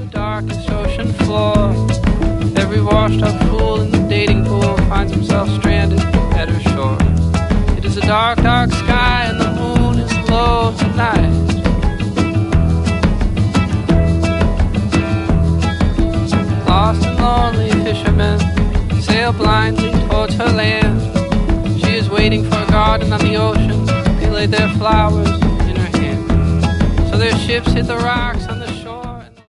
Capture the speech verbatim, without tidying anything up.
the darkest ocean floor. Every washed-up fool in the dating pool finds himself stranded at her shore. It is a dark, dark sky and the moon is low tonight. Lost and lonely fishermen sail blindly towards her land. She is waiting for a garden on the ocean. They lay their flowers in her hand. So their ships hit the rocks